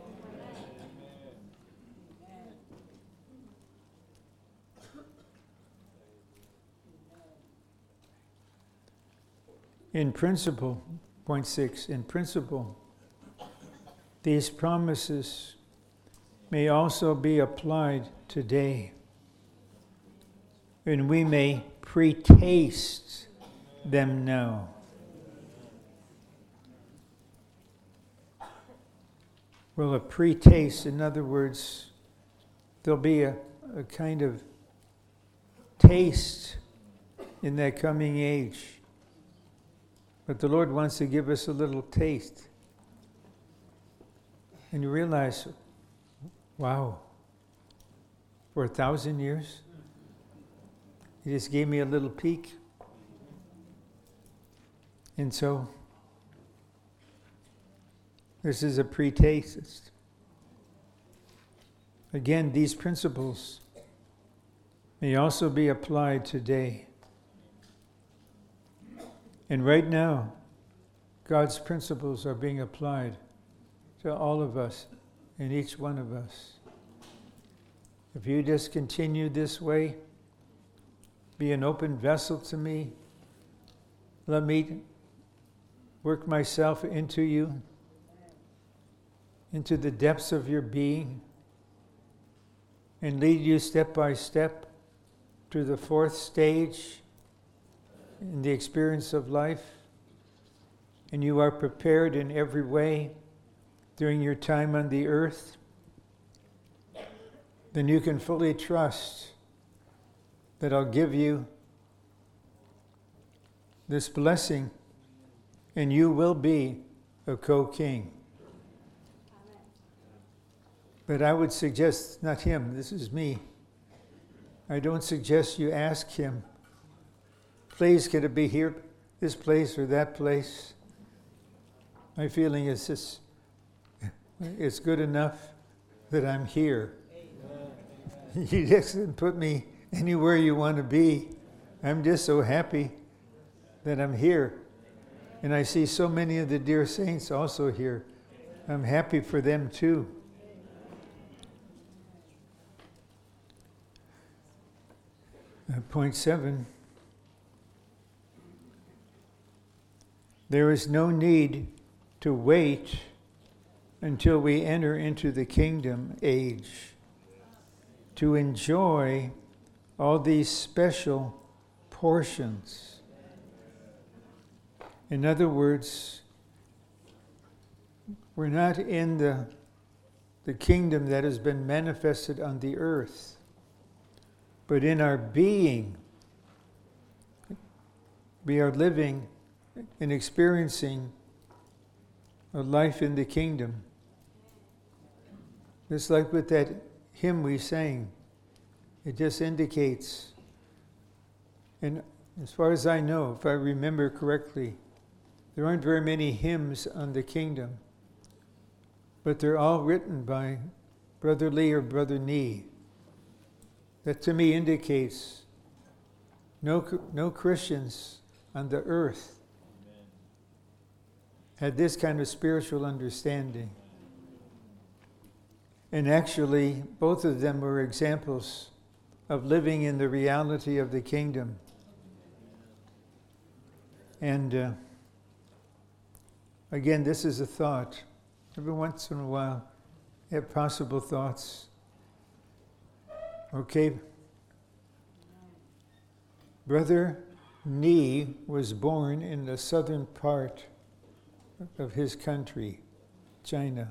S1: In principle, point six, in principle, these promises may also be applied today. And we may pre-taste them now. Well, a pre-taste, in other words, there'll be a, a kind of taste in that coming age. But the Lord wants to give us a little taste. And you realize, wow, for a thousand years, he just gave me a little peek. And so, this is a pre-taste. Again, these principles may also be applied today. And right now, God's principles are being applied to all of us and each one of us. If you just continue this way, be an open vessel to me, let me work myself into you, into the depths of your being, and lead you step by step to the fourth stage in the experience of life, and you are prepared in every way during your time on the earth, then you can fully trust that I'll give you this blessing, and you will be a co-king. Amen. But I would suggest, not him, this is me. I don't suggest you ask him, please, could it be here, this place or that place? My feeling is this, it's good enough that I'm here. Amen. You just put me anywhere you want to be. I'm just so happy that I'm here. And I see so many of the dear saints also here. I'm happy for them too. Uh, point seven. There is no need to wait until we enter into the kingdom age, to enjoy all these special portions. In other words, we're not in the, the kingdom that has been manifested on the earth, but in our being, we are living and experiencing a life in the kingdom. Just like with that hymn we sang, it just indicates, and as far as I know, if I remember correctly, there aren't very many hymns on the kingdom, but they're all written by Brother Lee or Brother Nee. That to me indicates no, no Christians on the earth had this kind of spiritual understanding. And actually, both of them were examples of living in the reality of the kingdom. And uh, again, this is a thought. Every once in a while, I have possible thoughts. Okay. Brother Nee was born in the southern part of his country, China.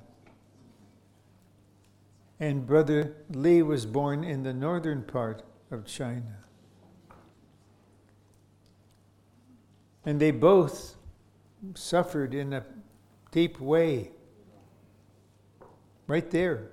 S1: And Brother Lee was born in the northern part of China. And they both suffered in a deep way, right there.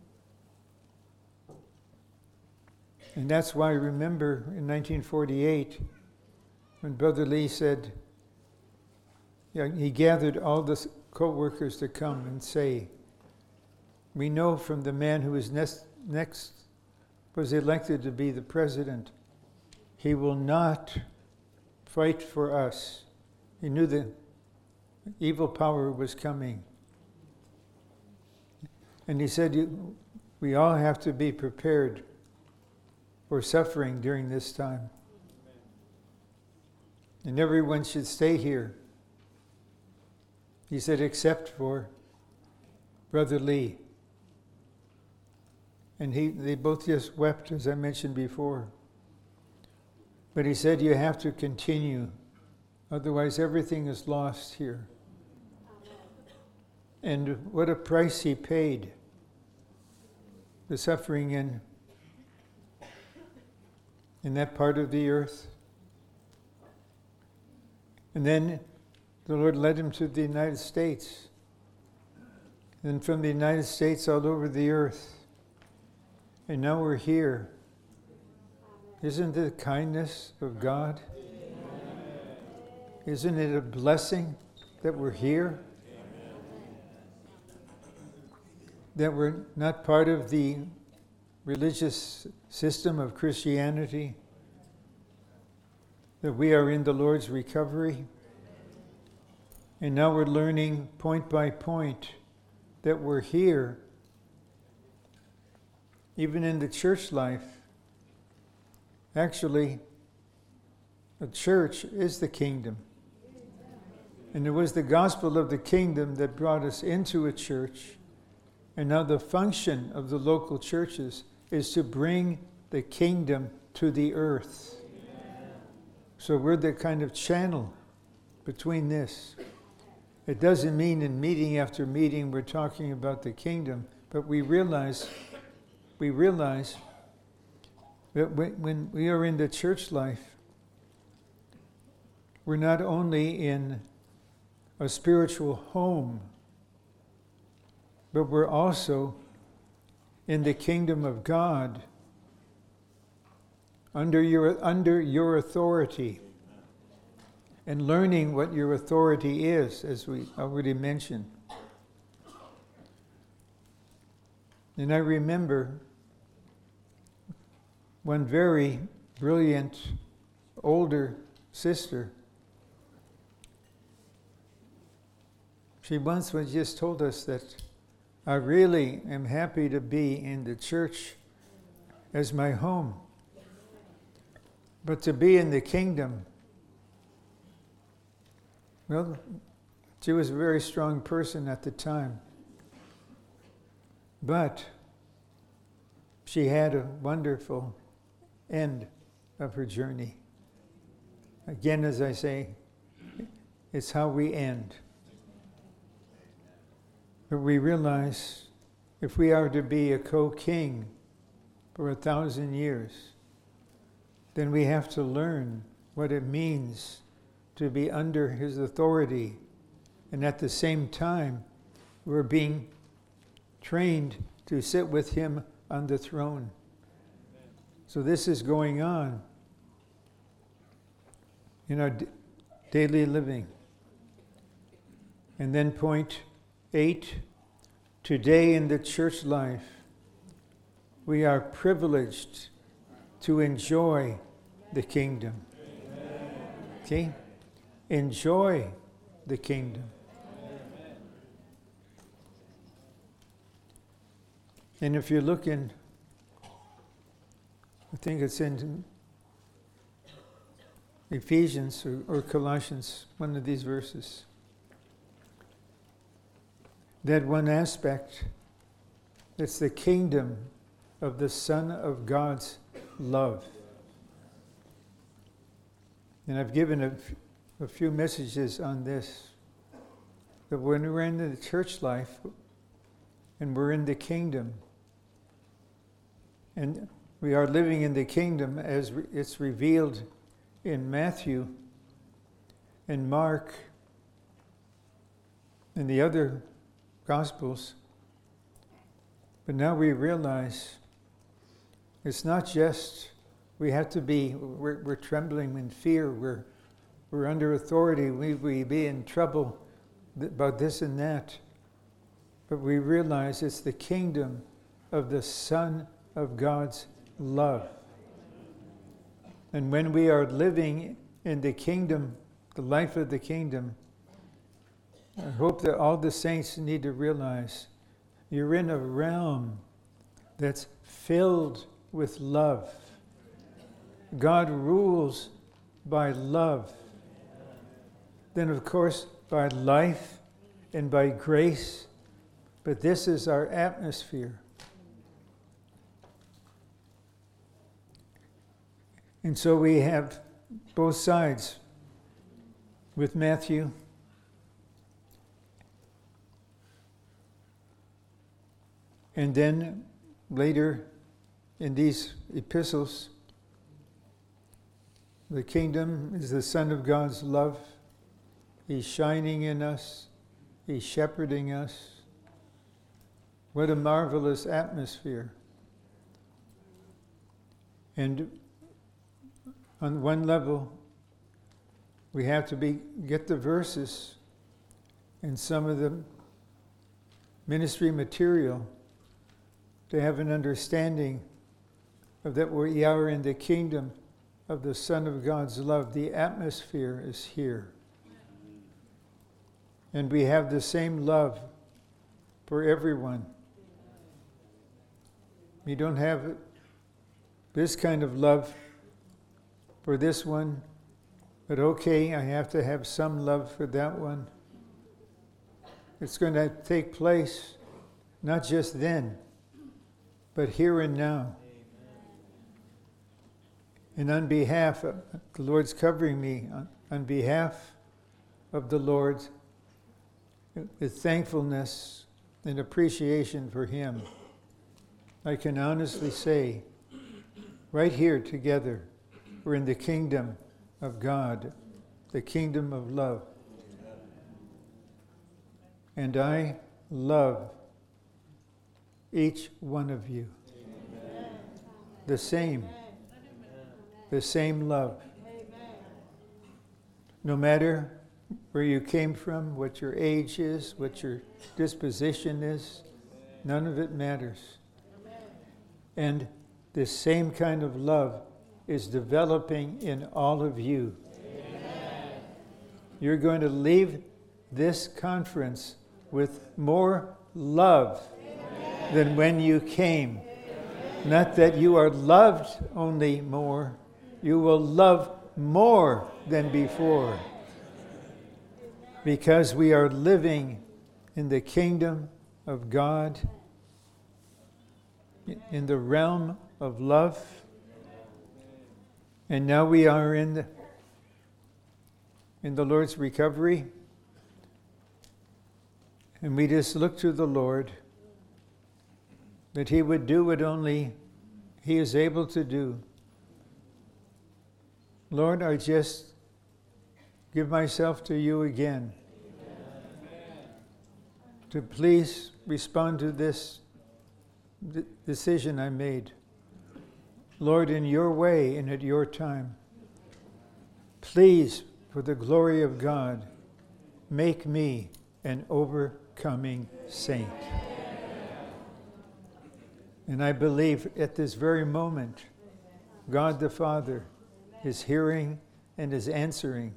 S1: And that's why I remember in nineteen forty-eight, when Brother Lee said, yeah, he gathered all the co-workers to come and say, we know from the man who is next, next was elected to be the president, he will not fight for us. He knew the evil power was coming. And he said, you, we all have to be prepared for suffering during this time. And everyone should stay here. He said, except for Brother Lee. And he, they both just wept, as I mentioned before. But he said, you have to continue. Otherwise, everything is lost here. And what a price he paid. The suffering in, in that part of the earth. And then the Lord led him to the United States. And from the United States all over the earth. And now we're here. Isn't it the kindness of God? Isn't it a blessing that we're here? That we're not part of the religious system of Christianity? That we are in the Lord's recovery? And now we're learning point by point that we're here, even in the church life. Actually, a church is the kingdom. And it was the gospel of the kingdom that brought us into a church. And now the function of the local churches is to bring the kingdom to the earth. Amen. So we're the kind of channel between this. It doesn't mean in meeting after meeting we're talking about the kingdom, but we realize, we realize that when we are in the church life, we're not only in a spiritual home, but we're also in the kingdom of God, under your, under your authority, and learning what your authority is, as we already mentioned. And I remember one very brilliant older sister. She once was just told us that I really am happy to be in the church as my home. But to be in the kingdom, well, she was a very strong person at the time. But she had a wonderful end of her journey. Again, as I say, it's how we end. But we realize if we are to be a co-king for a thousand years, then we have to learn what it means to be under his authority. And at the same time, we're being trained to sit with him on the throne. So this is going on in our d- daily living. And then point eight, today in the church life, we are privileged to enjoy the kingdom. Okay? Enjoy the kingdom. And if you look in, I think it's in Ephesians or, or Colossians, one of these verses, that one aspect, it's the kingdom of the Son of God's love. And I've given a, f- a few messages on this. That when we're in the church life and we're in the kingdom, and we are living in the kingdom as re- it's revealed in Matthew and Mark and the other Gospels. But now we realize it's not just we have to be, we're, we're trembling in fear, we're, we're under authority, we, we be in trouble th- about this and that. But we realize it's the kingdom of the Son of God's love. And when we are living in the kingdom, the life of the kingdom, I hope that all the saints need to realize you're in a realm that's filled with love. God rules by love. Then, of course, by life and by grace. But this is our atmosphere. And so we have both sides with Matthew. And then later in these epistles, the kingdom is the Son of God's love. He's shining in us. He's shepherding us. What a marvelous atmosphere. And on one level, we have to be get the verses and some of the ministry material to have an understanding of that we are in the kingdom of the Son of God's love. The atmosphere is here. And we have the same love for everyone. We don't have this kind of love for this one, but okay, I have to have some love for that one. It's going to take place not just then, but here and now. And on behalf of, the Lord's covering me, on, on behalf of the Lord, with thankfulness and appreciation for Him, I can honestly say, right here together, we're in the kingdom of God, the kingdom of love. And I love each one of you. Amen. The same. Amen. The same love. Amen. No matter where you came from, what your age is, what your disposition is, none of it matters. Amen. And this same kind of love is developing in all of you. Amen. You're going to leave this conference with more love Amen. Than when you came. Amen. Not that you are loved only more, you will love more than before. Because we are living in the kingdom of God in the realm of love. And now we are in the, in the Lord's recovery. And we just look to the Lord that He would do what only He is able to do. Lord, I just give myself to You again. Amen. To please respond to this d- decision I made. Lord, in Your way and at Your time. Please, for the glory of God, make me an overcoming saint. And I believe at this very moment, God the Father is hearing and is answering.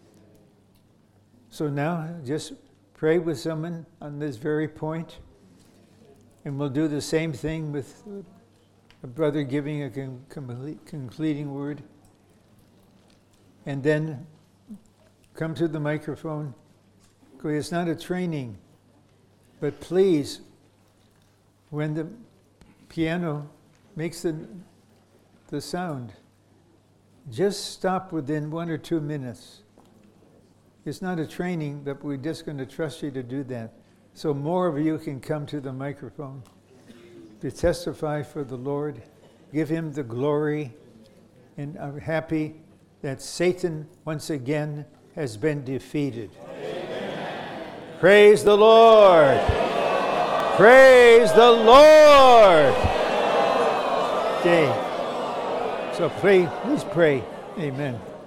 S1: So now just pray with someone on this very point, and we'll do the same thing with a brother giving a con- complete, concluding word. And then come to the microphone. It's not a training, but please, when the piano makes the, the sound, just stop within one or two minutes. It's not a training, but we're just going to trust you to do that. So more of you can come to the microphone to testify for the Lord, give Him the glory, and I'm happy that Satan once again has been defeated. Amen. Praise the Lord. Amen. Praise the Lord. Okay. So pray, please pray. Amen.